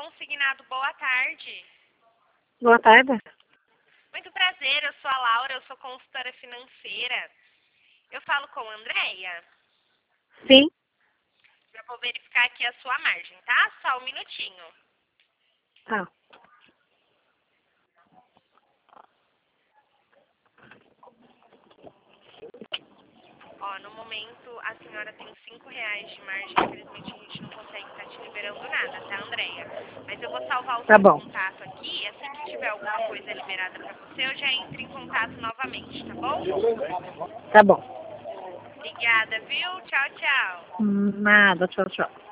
consignado. Boa tarde. Boa tarde. Muito prazer, eu sou a Laura, eu sou consultora financeira. Eu falo com a Andréia. Sim. Já vou verificar aqui a sua margem, tá? Só um minutinho. Tá. Ó, no momento a senhora tem R$5 de margem, infelizmente a gente não consegue estar te liberando nada, tá, Andréia? Mas eu vou salvar o Tá seu bom. contato aqui, e assim que tiver alguma coisa liberada pra você, eu já entro em contato novamente, tá bom? Tá bom. Obrigada, viu? Tchau, tchau. Nada. Tchau, tchau.